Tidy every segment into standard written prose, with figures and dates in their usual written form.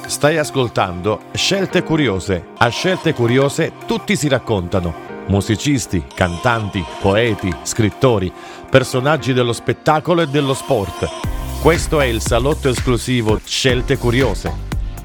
Stai ascoltando Scelte Curiose. A Scelte Curiose tutti si raccontano. Musicisti, cantanti, poeti, scrittori, personaggi dello spettacolo e dello sport. Questo è il salotto esclusivo Scelte Curiose.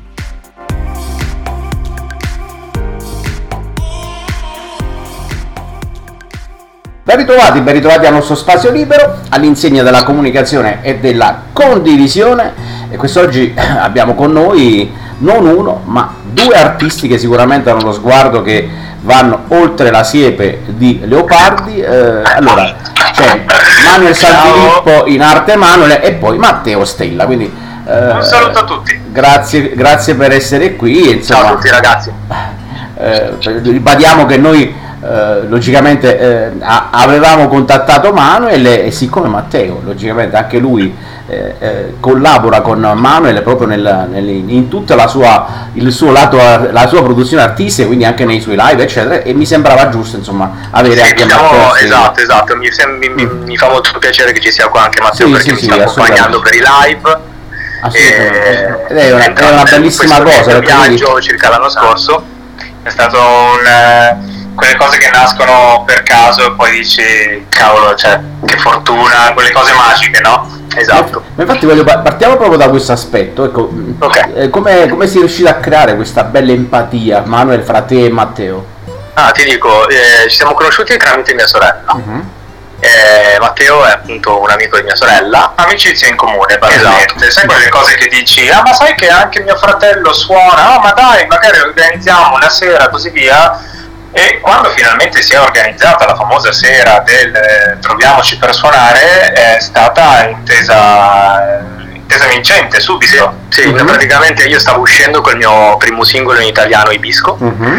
Ben ritrovati al nostro spazio libero, all'insegna della comunicazione e della condivisione. E quest'oggi abbiamo con noi non uno, ma due artisti che sicuramente hanno lo sguardo che vanno oltre la siepe di Leopardi. Allora, c'è Manuel Sanfilippo in arte Manuel e poi Matteo Stella. Quindi, un saluto a tutti. Grazie per essere qui. Insomma, ciao a tutti ragazzi. Ribadiamo che noi logicamente avevamo contattato Manuel e siccome Matteo logicamente anche lui collabora con Manuel proprio in tutta il suo lato, la sua produzione artistica, quindi anche nei suoi live eccetera, e mi sembrava giusto insomma avere anche Matteo. Esatto, mi fa molto piacere che ci sia qua anche Matteo, perché mi sta accompagnando per i live. Assolutamente. È una bellissima cosa. Il viaggio circa l'anno scorso è stato quelle cose che nascono per caso e poi dici cavolo, cioè che fortuna, quelle cose magiche, no? Esatto. Ma infatti partiamo proprio da questo aspetto, ecco. Okay. Come si è riuscito a creare questa bella empatia, Manuel, fra te e Matteo? Ti dico, ci siamo conosciuti tramite mia sorella. Matteo è appunto un amico di mia sorella, amicizia in comune, esatto. Sai quelle cose che dici, ma sai che anche mio fratello suona, ma dai, magari organizziamo una sera, così via. E quando finalmente si è organizzata la famosa sera del troviamoci per suonare, è stata intesa vincente subito. Sì, praticamente io stavo uscendo col mio primo singolo in italiano, Ibisco,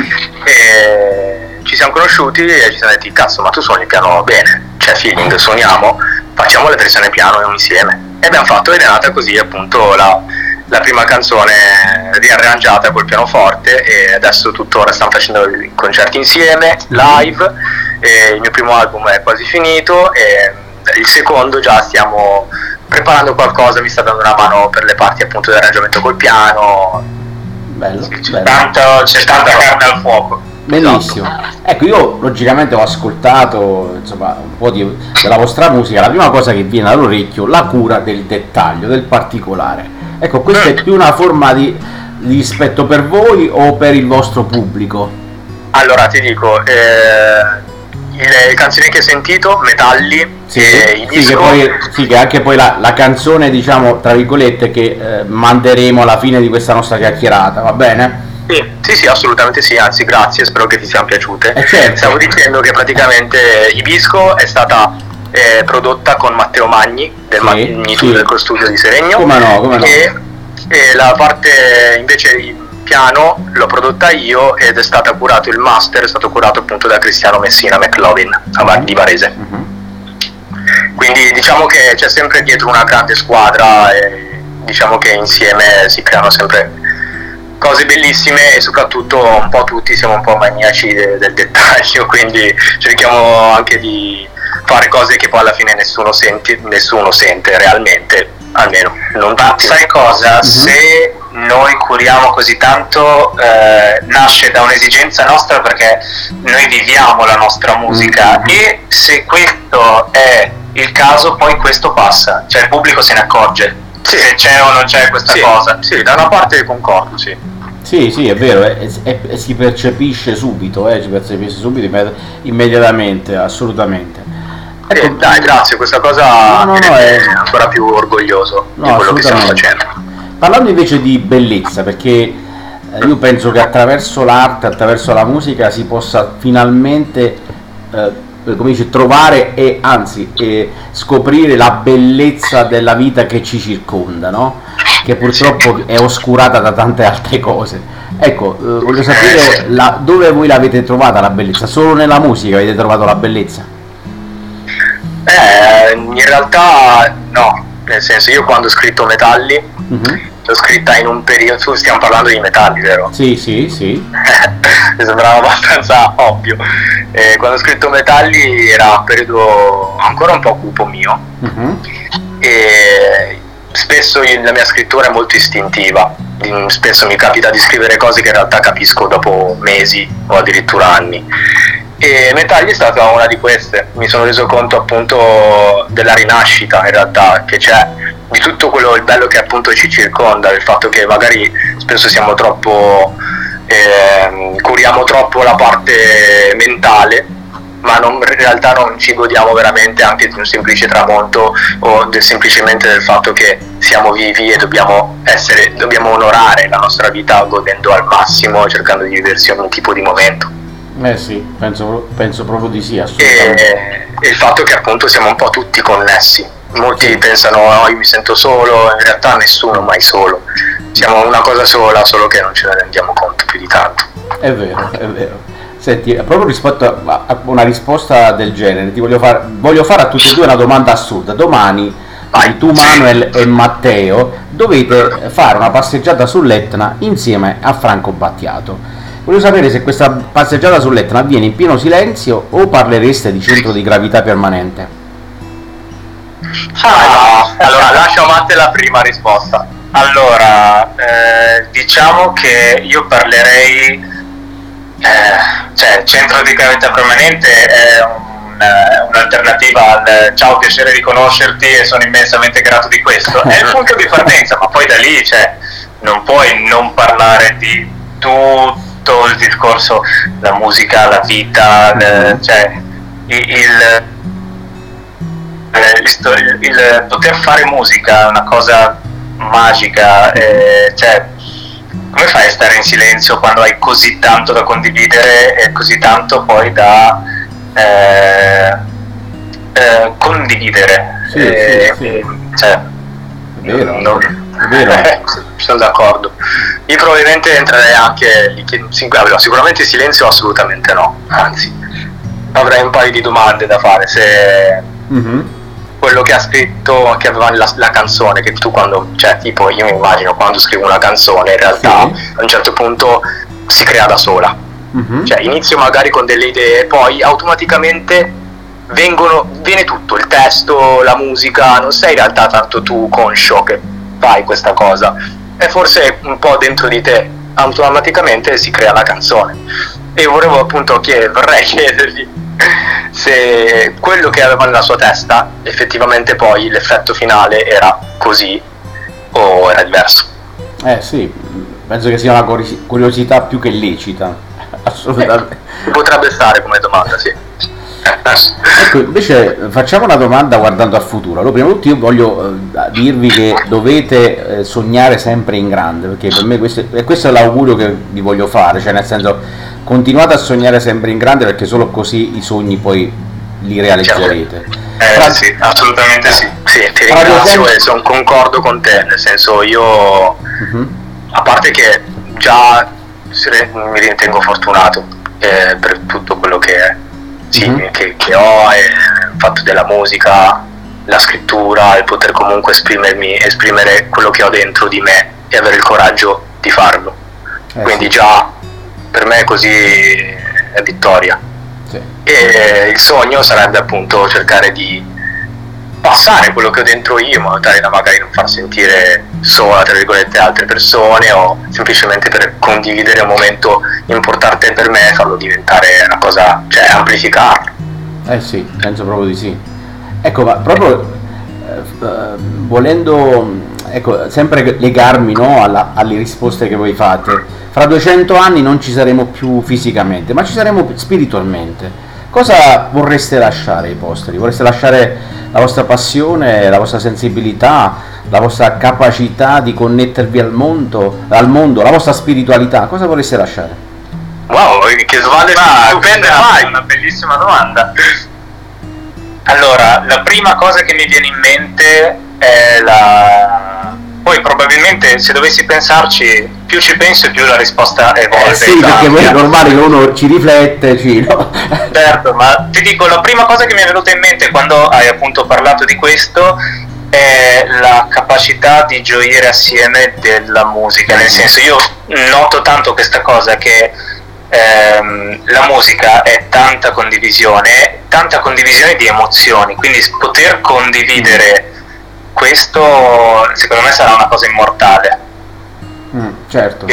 e ci siamo conosciuti e ci siamo detti cazzo, ma tu suoni il piano bene, c'è feeling, suoniamo, facciamo le versioni piano insieme, e abbiamo fatto, ed è nata così appunto la prima canzone riarrangiata col pianoforte, e adesso tuttora stiamo facendo i concerti insieme, live, e il mio primo album è quasi finito e il secondo già stiamo preparando qualcosa, mi sta dando una mano per le parti appunto di arrangiamento col piano. Bello, c'è tanta carne al fuoco. Benissimo. Esatto. Ecco, io logicamente ho ascoltato insomma un po' della vostra musica. La prima cosa che viene all'orecchio, la cura del dettaglio, del particolare. Ecco, questa è più una forma di rispetto per voi o per il vostro pubblico? Allora, ti dico, le canzoni che hai sentito, Metalli, che anche poi la canzone, diciamo, tra virgolette, che manderemo alla fine di questa nostra chiacchierata, va bene? Sì, assolutamente sì, anzi grazie, spero che ti siano piaciute. Certo. Stavo dicendo che praticamente Ibisco è stata prodotta con Matteo Magni del Magnitude Studio di Seregno. Come no. E la parte invece di piano l'ho prodotta io, ed è stata curato, il master è stato curato appunto da Cristiano Messina McLovin di Varese. Quindi diciamo che c'è sempre dietro una grande squadra e diciamo che insieme si creano sempre cose bellissime, e soprattutto un po' tutti siamo un po' maniaci del dettaglio, quindi cerchiamo anche di fare cose che poi alla fine nessuno sente realmente, almeno non tutti. Sai cosa? Se noi curiamo così tanto, nasce da un'esigenza nostra, perché noi viviamo la nostra musica, e se questo è il caso poi questo passa, cioè il pubblico se ne accorge se c'è o non c'è questa cosa. Sì, da una parte concordo, sì. Sì, è vero, si percepisce subito, immediatamente, assolutamente. Ecco, dai, grazie, questa cosa è ancora più orgoglioso di quello che stiamo facendo. Parlando invece di bellezza, perché io penso che attraverso l'arte, attraverso la musica si possa finalmente come dice, trovare e anzi scoprire la bellezza della vita che ci circonda, no? Che purtroppo è oscurata da tante altre cose. Ecco, voglio sapere dove voi l'avete trovata la bellezza? Solo nella musica avete trovato la bellezza? In realtà no, nel senso, io quando ho scritto Metalli l'ho scritta in un periodo, stiamo parlando di Metalli, vero? Sì. Mi sembrava abbastanza ovvio. Quando ho scritto Metalli era un periodo ancora un po' cupo mio, e spesso la mia scrittura è molto istintiva, spesso mi capita di scrivere cose che in realtà capisco dopo mesi o addirittura anni, e Metagli è stata una di queste. Mi sono reso conto appunto della rinascita in realtà che c'è, di tutto quello il bello che appunto ci circonda, il fatto che magari spesso siamo troppo curiamo troppo la parte mentale, ma in realtà non ci godiamo veramente anche di un semplice tramonto o semplicemente del fatto che siamo vivi e dobbiamo onorare la nostra vita godendo al massimo, cercando di viversi ogni tipo di momento. Sì, penso proprio di sì, assolutamente. E il fatto che appunto siamo un po' tutti connessi. Molti pensano io mi sento solo, in realtà nessuno mai solo, siamo una cosa sola, solo che non ce ne rendiamo conto più di tanto. È vero. Senti, proprio rispetto a una risposta del genere, ti voglio fare a tutti e due una domanda assurda. Domani tu, Manuel e Matteo, dovete fare una passeggiata sull'Etna insieme a Franco Battiato. Voglio sapere se questa passeggiata sull'Etna avviene in pieno silenzio o parlereste di centro di gravità permanente. Allora lascio a Matte la prima risposta. Allora, diciamo che io parlerei, cioè centro di gravità permanente è un'alternativa al ciao, piacere di conoscerti e sono immensamente grato di questo, è il punto di partenza, ma poi da lì non puoi non parlare di tutto il discorso, la musica, la vita, il poter fare musica è una cosa magica, come fai a stare in silenzio quando hai così tanto da condividere e così tanto poi da condividere? Sì. È vero. Sono d'accordo. Io probabilmente entrerei anche lì, sicuramente silenzio assolutamente no, anzi avrei un paio di domande da fare se quello che ha scritto, che aveva la canzone, che tu quando, tipo io mi immagino quando scrivo una canzone in realtà a un certo punto si crea da sola, inizio magari con delle idee, poi automaticamente viene tutto, il testo, la musica, non sei in realtà tanto tu conscio che fai questa cosa, e forse un po' dentro di te automaticamente si crea la canzone. E volevo appunto vorrei chiedergli se quello che aveva nella sua testa effettivamente poi l'effetto finale era così o era diverso. Sì, penso che sia una curiosità più che lecita, assolutamente. Potrebbe stare come domanda, sì. Ecco, invece facciamo una domanda guardando al futuro. Allora, prima di tutto io voglio dirvi che dovete sognare sempre in grande, perché per me questo è l'augurio che vi voglio fare, nel senso, continuate a sognare sempre in grande, perché solo così i sogni poi li realizzerete. Sì, assolutamente sì. Sì, ti ringrazio e concordo con te, nel senso io a parte che già mi ritengo fortunato per tutto quello che che ho, il fatto della musica, la scrittura, il poter comunque esprimere quello che ho dentro di me e avere il coraggio di farlo, quindi già per me così è vittoria. E il sogno sarebbe appunto cercare di passare quello che ho dentro io, in modo tale da magari non far sentire sola, tra virgolette, altre persone, o semplicemente per condividere un momento importante per me e farlo diventare una cosa, amplificarlo. Sì, penso proprio di sì. Ecco, ma proprio volendo sempre legarmi alle risposte che voi fate, fra 200 anni non ci saremo più fisicamente, ma ci saremo spiritualmente. Cosa vorreste lasciare ai posteri? Vorreste lasciare la vostra passione, la vostra sensibilità, la vostra capacità di connettervi al mondo, la vostra spiritualità? Cosa vorreste lasciare? Wow, che domande stupende fai! È una bellissima domanda. Allora, la prima cosa che mi viene in mente è poi probabilmente, se dovessi pensarci, più ci penso e più la risposta evolve. Sì, perché poi è normale che uno ci riflette, no? Certo, ma ti dico, la prima cosa che mi è venuta in mente quando hai appunto parlato di questo è la capacità di gioire assieme della musica, nel senso, io noto tanto questa cosa che la musica è tanta condivisione di emozioni, quindi poter condividere questo secondo me sarà una cosa immortale. Certo.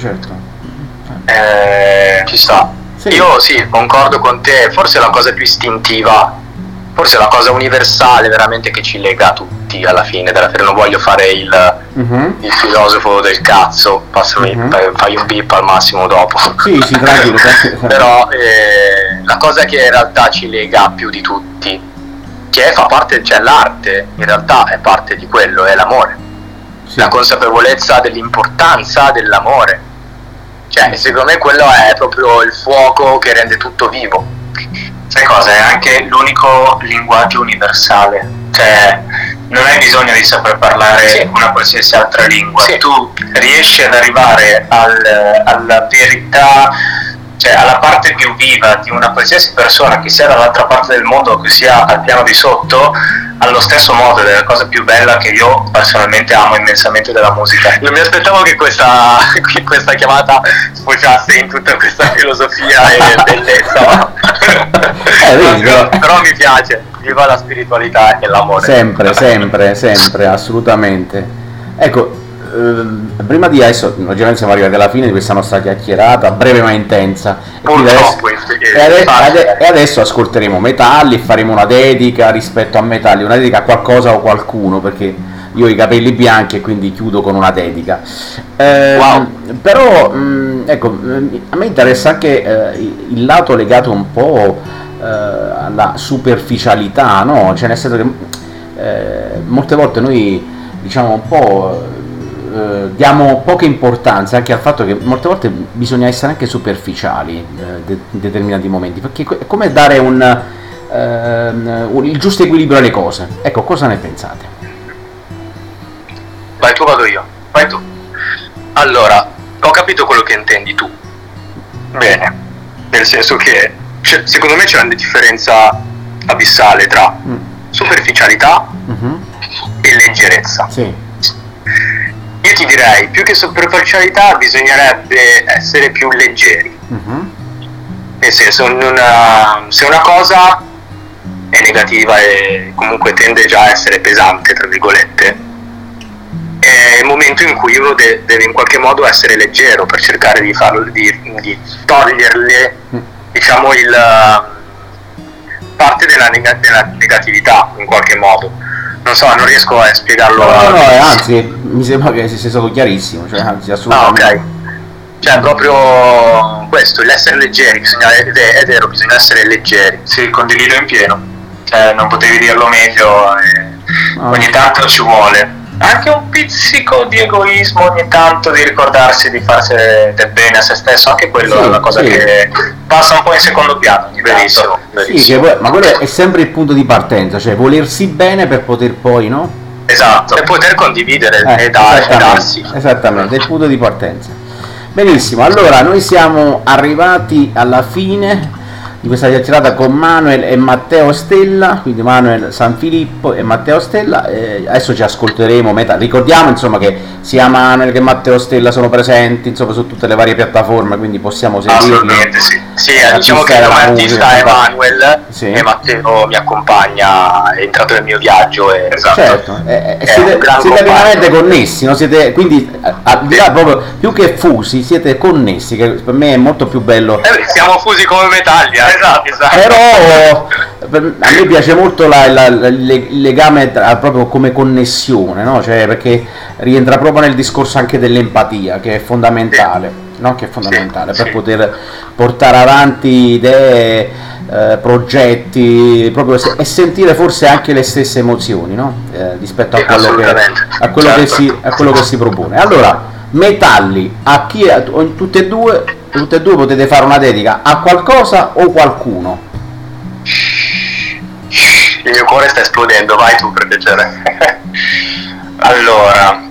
Ci sta. Sì. Io sì, concordo con te, forse la cosa più istintiva, forse la cosa universale veramente che ci lega a tutti alla fine della fiera. Non voglio fare il filosofo del cazzo, passami, fai un beep al massimo dopo. Sì, tranquillo. Però la cosa che in realtà ci lega più di tutti, che fa parte, cioè l'arte in realtà è parte di quello, è l'amore. Sì. La consapevolezza dell'importanza dell'amore. Cioè, secondo me quello è proprio il fuoco che rende tutto vivo. Sai cosa? È anche l'unico linguaggio universale. Cioè, non hai bisogno di saper parlare una qualsiasi altra lingua. Sì. Tu riesci ad arrivare alla verità, cioè alla parte più viva di una qualsiasi persona, che sia dall'altra parte del mondo o che sia al piano di sotto, allo stesso modo. Ed è la cosa più bella che io personalmente amo immensamente della musica. Non mi aspettavo che questa chiamata sfociasse in tutta questa filosofia e bellezza. Però mi piace, viva la spiritualità e l'amore. Sempre, assolutamente. Ecco, prima di adesso, ovviamente siamo arrivati alla fine di questa nostra chiacchierata, breve ma intensa. E adesso ascolteremo Metalli, faremo una dedica rispetto a Metalli, una dedica a qualcosa o qualcuno, perché io ho i capelli bianchi e quindi chiudo con una dedica. Però ecco, a me interessa anche il lato legato un po' alla superficialità, no? Cioè, nel senso che molte volte noi diciamo un po' diamo poca importanza anche al fatto che molte volte bisogna essere anche superficiali in determinati momenti, perché è come dare il giusto equilibrio alle cose. Ecco, cosa ne pensate? Vai tu, vado io. Vai tu. Allora, ho capito quello che intendi tu. Bene, nel senso che secondo me c'è una differenza abissale tra superficialità e leggerezza. Sì. Io ti direi, più che superficialità bisognerebbe essere più leggeri. Nel senso, se una cosa è negativa e comunque tende già a essere pesante, tra virgolette, è il momento in cui uno deve in qualche modo essere leggero per cercare di toglierle, diciamo, parte della negatività in qualche modo. Non so, non riesco a spiegarlo. No, anzi, mi sembra che sia stato chiarissimo, cioè, anzi, assolutamente. Ok. Cioè, proprio questo, l'essere leggeri, è vero, bisogna essere leggeri. Sì, condivido in pieno. Cioè, non potevi dirlo meglio, ogni tanto ci vuole. Anche un pizzico di egoismo, ogni tanto di ricordarsi di farsi del bene a se stesso, anche quello è una cosa che passa un po' in secondo piano. Benissimo. Sì, ma quello è sempre il punto di partenza, cioè volersi bene per poter poi, no? Esatto, e poter condividere e darsi. Esattamente, è il punto di partenza. Benissimo, allora noi siamo arrivati alla fine di questa chiacchierata con Manuel e Matteo Stella, quindi Manuel Sanfilippo e Matteo Stella. Adesso ci ascolteremo ricordiamo insomma che sia Manuel che Matteo Stella sono presenti insomma su tutte le varie piattaforme, quindi possiamo seguirli. Assolutamente sì, diciamo che come artista è Manuel e Matteo mi accompagna, è entrato nel mio viaggio certo, siete veramente connessi, no? Siete, quindi al di là proprio più che fusi, siete connessi, che per me è molto più bello. Siamo fusi come Metalli. Esatto. Però a me piace molto il legame proprio come connessione, no? Cioè, perché rientra proprio nel discorso anche dell'empatia, che è fondamentale, no? Che è fondamentale per poter portare avanti idee, progetti, proprio e sentire forse anche le stesse emozioni, no? Rispetto a quello che si propone. Allora, Metalli, tutte e due potete fare una dedica a qualcosa o qualcuno. Il mio cuore sta esplodendo, vai tu per piacere. Allora,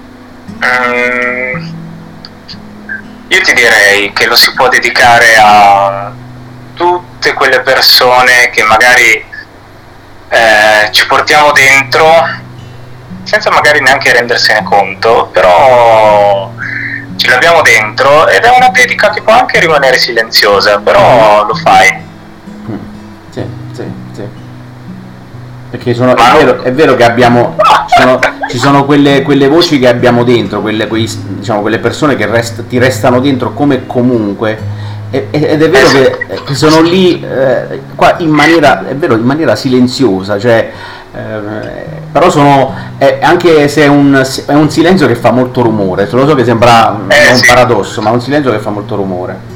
io ti direi che lo si può dedicare a tutte quelle persone che magari ci portiamo dentro senza magari neanche rendersene conto, però ce l'abbiamo dentro, ed è una dedica che può anche rimanere silenziosa, però lo fai. Sì. perché è vero che abbiamo ci sono quelle voci che abbiamo dentro, quelle persone che ti restano dentro come comunque, ed è vero che sono lì qua in maniera silenziosa, cioè però anche se è un silenzio che fa molto rumore, lo so che sembra un paradosso, ma è un silenzio che fa molto rumore.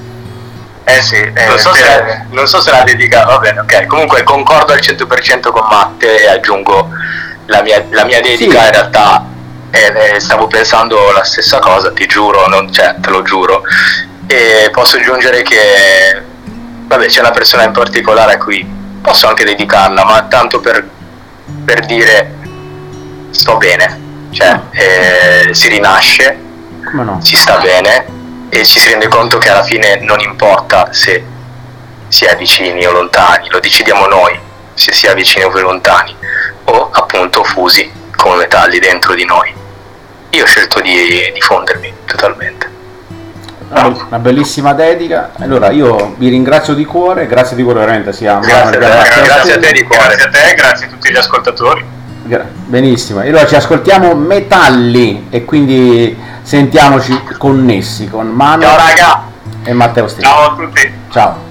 Non so se la dedica, va bene, ok, comunque concordo al 100% con Matte e aggiungo la mia dedica, sì. In realtà stavo pensando la stessa cosa, ti giuro, te lo giuro, e posso aggiungere che c'è una persona in particolare a cui posso anche dedicarla, ma tanto per dire sto bene, si rinasce, si sta bene e ci si rende conto che alla fine non importa se si è vicini o lontani, lo decidiamo noi se si è vicini o lontani, o appunto fusi come metalli dentro di noi. Io ho scelto di fondermi totalmente. Una bellissima dedica. Allora io vi ringrazio di cuore, grazie di cuore veramente sia grazie a te di cuore, grazie a te, grazie a tutti gli ascoltatori. Benissimo, e allora ci ascoltiamo Metalli e quindi sentiamoci connessi con Manu e Matteo Stini. Ciao a tutti. Ciao.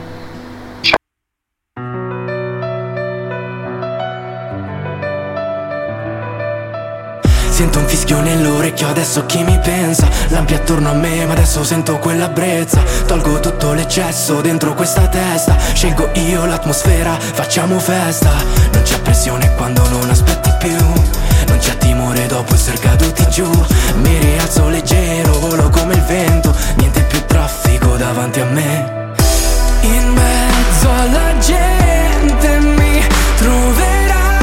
Sento un fischio nell'orecchio, adesso chi mi pensa? Lampi attorno a me, ma adesso sento quella brezza. Tolgo tutto l'eccesso dentro questa testa. Scelgo io l'atmosfera, facciamo festa. Non c'è pressione quando non aspetti più. Non c'è timore dopo essere caduti giù. Mi rialzo leggero, volo come il vento. Niente più traffico davanti a me. In mezzo alla gente mi troverai.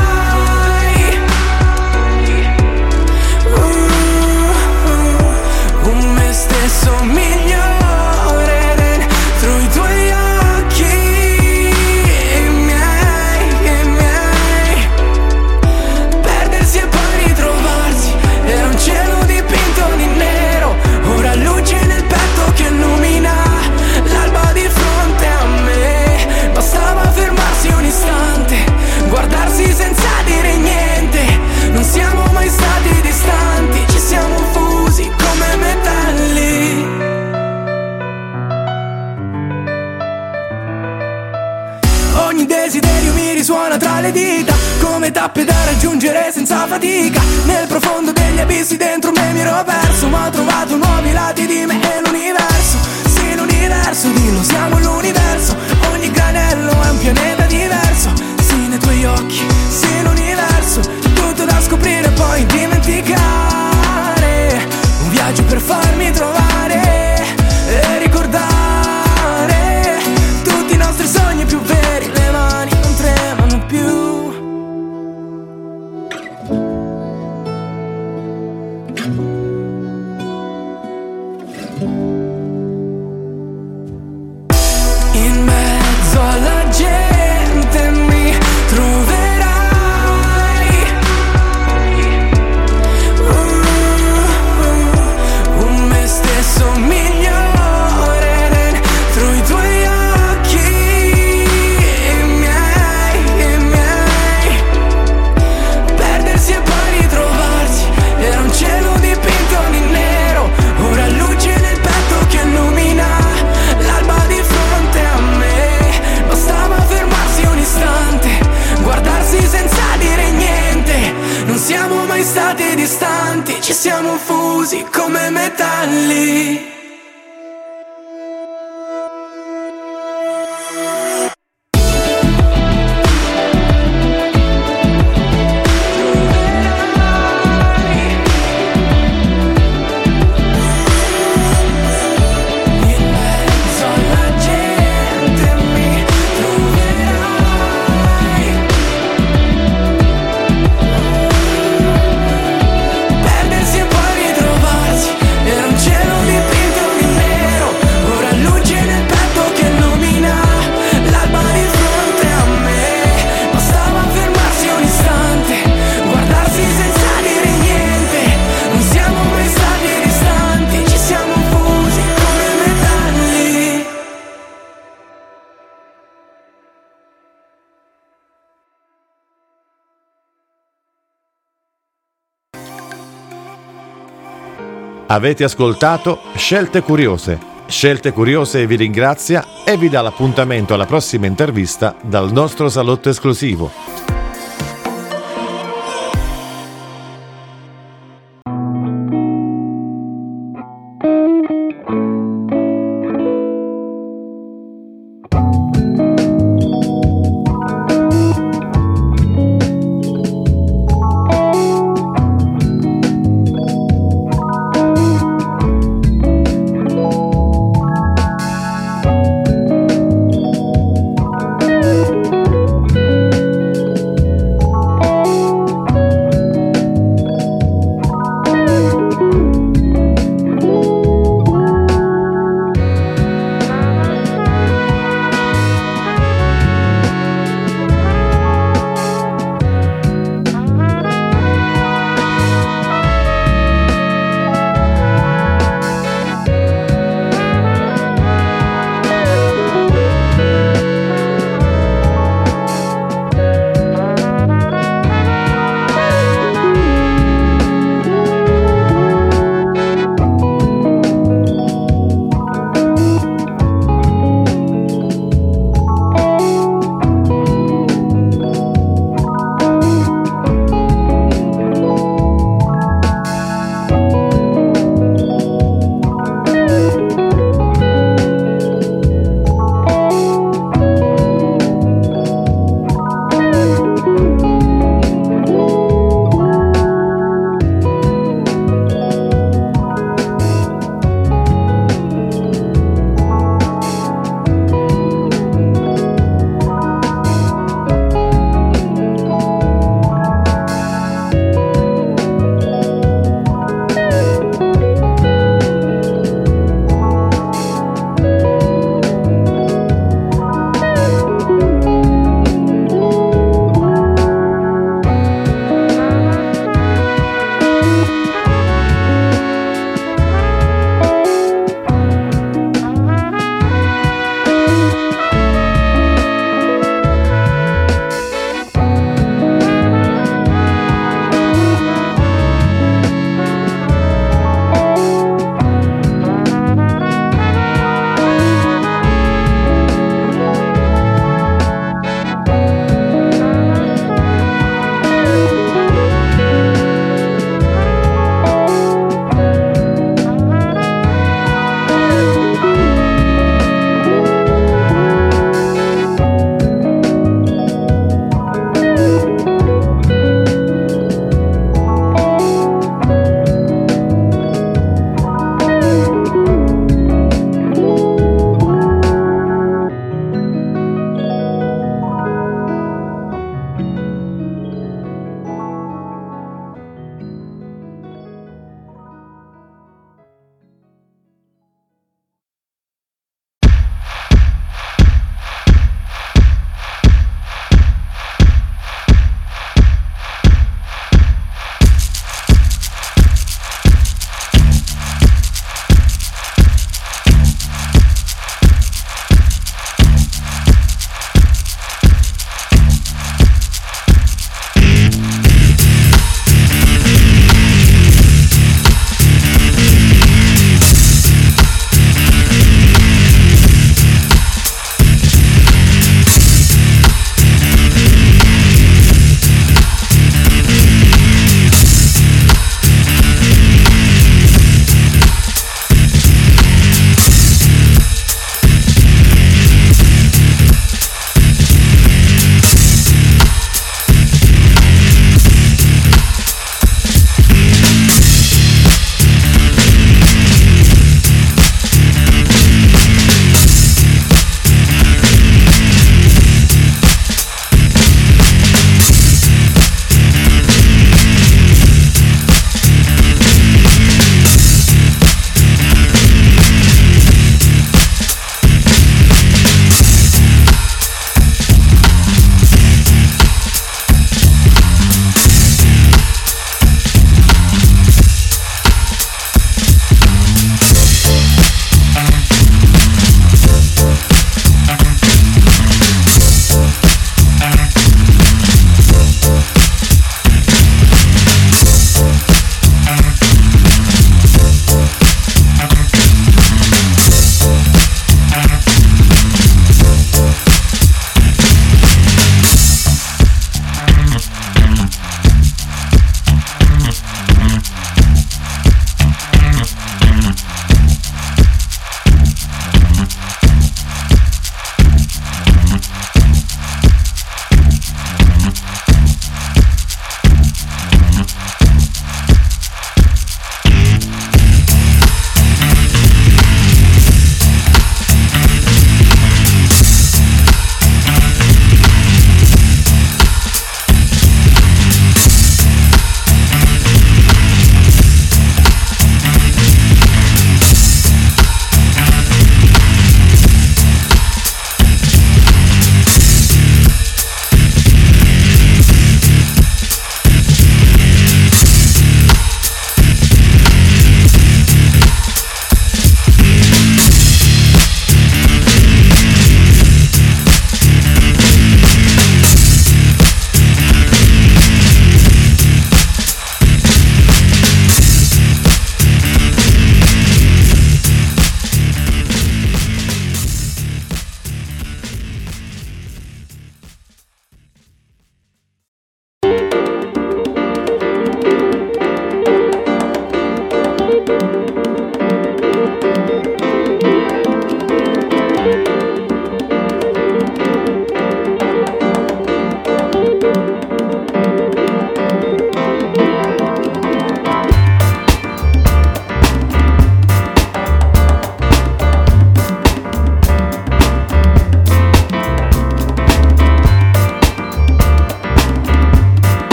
Stesso migliore dentro i tuoi occhi e miei perdersi e poi ritrovarsi. Era un cielo dipinto di nero, ora luce nel petto che illumina l'alba di fronte a me. Bastava fermarsi un istante, guardarsi senza dire niente. Non siamo mai stati distanti, ci siamo fusi come metalli. Ogni desiderio mi risuona tra le dita, come tappe da raggiungere senza fatica. Nel profondo degli abissi dentro me mi ero perso, ma ho trovato nuovi lati di me e l'universo. Sì, l'universo, dillo, siamo l'universo. Ogni granello è un pianeta diverso. Sì, nei tuoi occhi, sì, l'universo. Tutto da scoprire e poi dimenticare. Un viaggio per farmi trovare e ricordare tutti i nostri sogni più veri. Le mani non tremano più. In mezzo alla gente mi troverai. Un me stesso migliore dentro i tuoi occhi e miei perdersi e poi ritrovarsi. Era un cielo dipinto di nero, ora luce nel petto Avete ascoltato Scelte Curiose. Scelte Curiose vi ringrazia e vi dà l'appuntamento alla prossima intervista dal nostro salotto esclusivo.